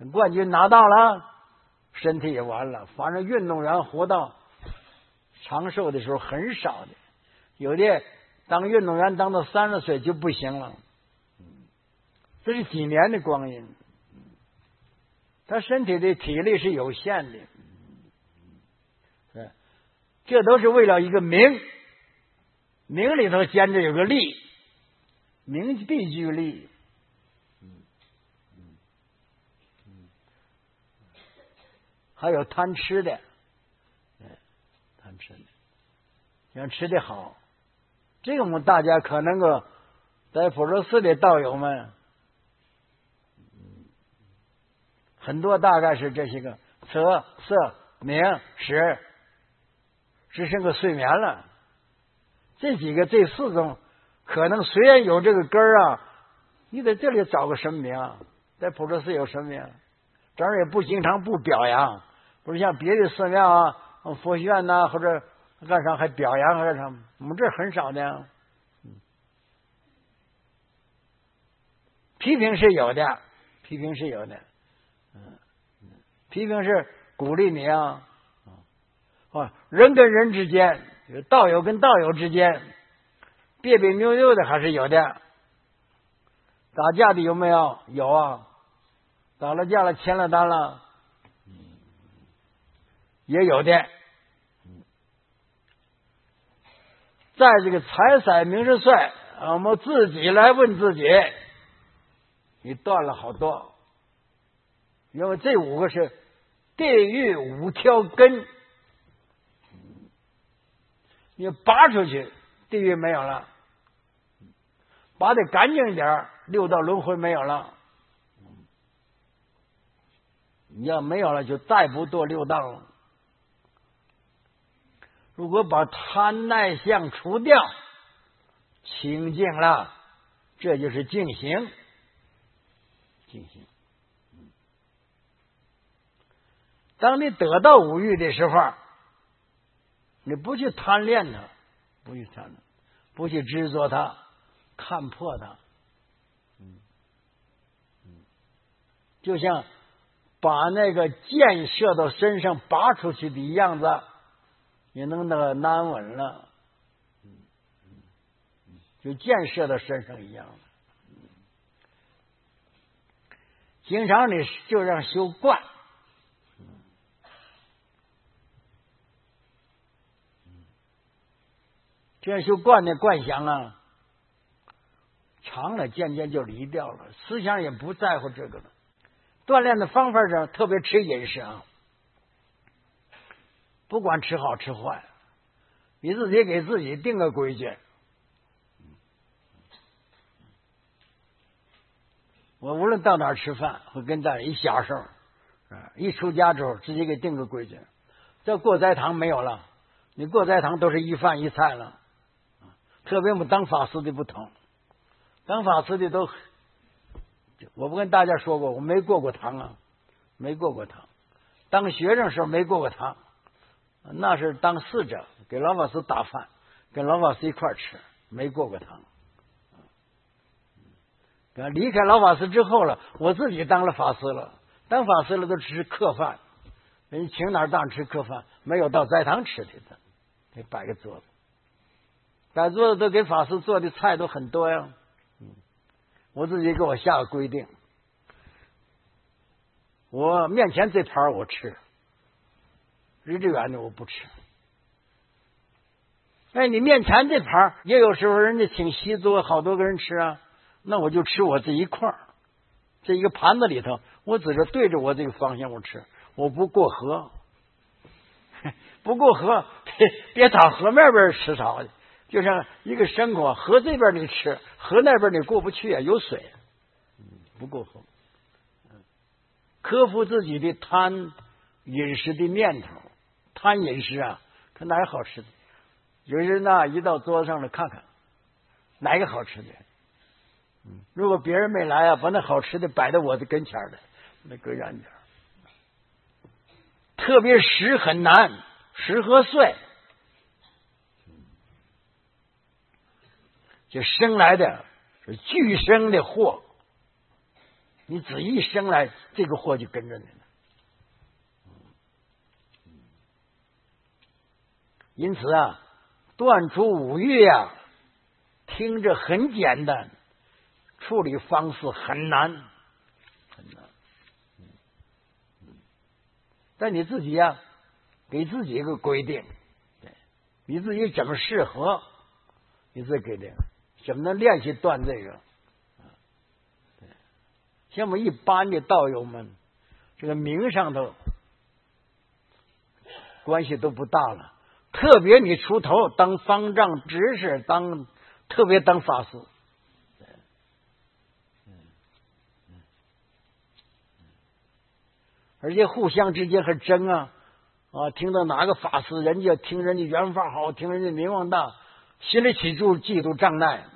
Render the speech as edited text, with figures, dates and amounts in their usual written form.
冠军拿到了，身体也完了。反正运动员活到长寿的时候很少的，有的当运动员当到30岁就不行了，这是几年的光阴。他身体的体力是有限的，这都是为了一个名，名里头兼着有个利，名必居利。还有贪吃的，贪吃的，想吃的好，这个我们大家可能够在普陀寺的道友们，很多大概是这些个色色名食，只剩个睡眠了。这几个这4种，可能虽然有这个根儿啊，你在这里找个什么名？在普陀寺有什么名？这儿也不经常不表扬。不是像别的寺庙啊、佛学院呐、或者干啥还表扬还是什么？我们这很少的。批评是有的，批评是有的，批评是鼓励你啊。人跟人之间，道友跟道友之间，别别扭扭的还是有的。打架的有没有？有啊，打了架了，签了单了。也有的，在这个财色名食睡，我们自己来问自己，你断了好多，因为这5个是地狱5条根，你拔出去，地狱没有了；拔得干净一点，6道轮回没有了。你要没有了，就再不堕6道了。如果把贪爱相除掉，清净了，这就是净行。净行。当你得到五欲的时候，你不去贪恋它，不去贪恋，不去执着它，看破它，就像把那个箭射到身上拔出去的样子，也能那个安稳了，就箭射到身上一样。经常你就让修观，这样修观的观想啊，长了渐渐就离掉了，思想也不在乎这个了。锻炼的方法上，特别吃饮食啊，不管吃好吃坏，你自己给自己定个规矩。我无论到哪儿吃饭，会跟大人一小时候，一出家之后，自己给定个规矩。这过斋堂没有了，你过斋堂都是一饭一菜了。特别我们当法师的不同，当法师的都，我不跟大家说过，我没过过堂啊，没过过堂。当学生时候没过过堂，那是当侍者，给老法师打饭，跟老法师一块吃，没过过堂。离开老法师之后了，我自己当了法师了，当法师了都吃客饭，人请哪儿当吃客饭，没有到斋堂吃的，得摆个桌子。摆桌子都给法师做的菜都很多呀，我自己给我下个规定，我面前这盘我吃，离这远的我不吃。哎，你面前这盘也有时候人家请席桌，好多个人吃啊，那我就吃我这一块，这一个盘子里头，我指着对着我这个方向我吃，我不过河，不过河，别打河面边吃啥的。就像一个生活，河这边你吃，河那边你过不去啊，有水，不过河。克服自己的贪饮食的念头，贪饮食啊，看哪有好吃的。有人呢，一到桌子上来看看哪个好吃的。如果别人没来啊，把那好吃的摆在我的跟前的，那搁远点。特别食很难，食和睡。就生来的是俱生的祸， 你只一生来，这个祸就跟着你了。因此啊，断除五欲啊，听着很简单，处理方式很难，很难。但你自己呀，给自己一个规定，你自己怎么适合，你自己给定，怎么能练习断这个？像我们一般的道友们，这个名上头关系都不大了。特别你出头当方丈执事，特别当法师，而且互相之间还争啊！听到哪个法师，人家听人家缘法好，听人家名望大，心里起嫉妒障碍，